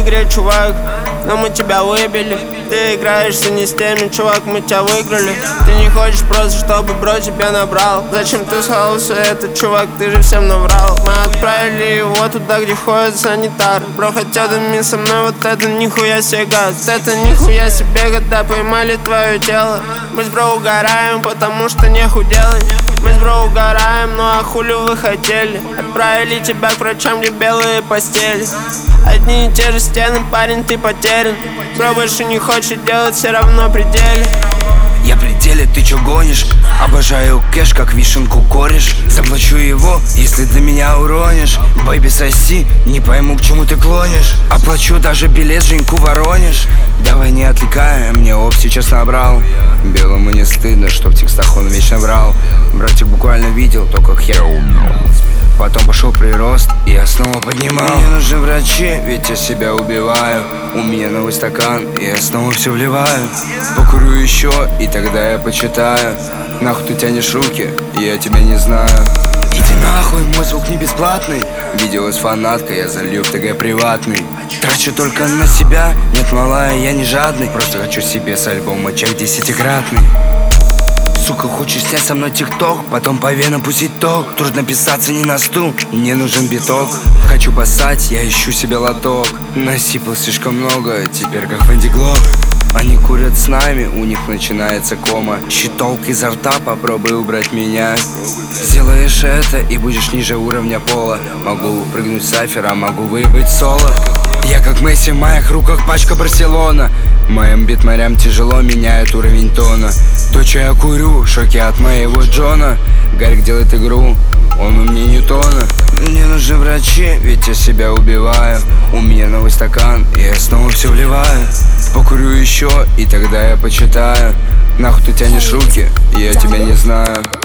игре, чувак, но мы тебя выбили. Ты играешься не с теми, чувак, мы тебя выиграли. Ты не хочешь просто, чтобы бро тебя набрал. Зачем ты сказал все это, чувак, ты же всем наврал. Мы отправили его туда, где ходят санитары. Бро хотел дымить со мной, вот это нихуя себе газ. Это нихуя себе, когда поймали твое тело. Мы с бро угораем, потому что нехуй делать. Мы с бро угораем, ну а хули вы хотели? Отправили тебя к врачам, где белые постели. Одни и те же стены, парень, ты потерян. Бро больше не хочет делать, все равно пределе. Я при деле, ты чё гонишь? Обожаю кэш, как вишенку кореш. Заплачу его, если ты меня уронишь. Бэйби, соси, не пойму, к чему ты клонишь. Оплачу даже билет, Женьку воронишь. Давай не отвлекай, мне оп сейчас набрал. Белому не стыдно, что в текстах он вечно врал. Братик буквально видел, только хера умел. Потом пошел прирост, и я снова поднимал. Мне нужны врачи, ведь я себя убиваю. У меня новый стакан, и я снова все вливаю. Покурю еще, и тогда я почитаю. Нахуй ты тянешь руки, я тебя не знаю. Иди нахуй, мой звук не бесплатный. Видео с фанаткой я залью в ТГ приватный. Трачу только на себя, нет, малая, я не жадный. Просто хочу себе с альбома чек 10-кратный. Сука, хочешь снять со мной тикток, потом по венам пустить ток. Трудно писаться не на стул, мне нужен биток. Хочу поссать, я ищу себе лоток. Насыпал слишком много, теперь как в Индигло. Они курят с нами, у них начинается кома. Щиток изо рта, попробуй убрать меня. Сделаешь это и будешь ниже уровня пола. Могу прыгнуть с афера, могу выебать соло. Я как Месси, в моих руках пачка Барселона. Моим битмарям тяжело, меняет уровень тона. То, что я курю, шоки от моего Джона. Гарик делает игру, он умнее Ньютона. Мне нужны врачи, ведь я себя убиваю. У меня новый стакан, и я снова все вливаю. Покурю еще, и тогда я почитаю. Нахуй ты тянешь руки, я тебя не знаю.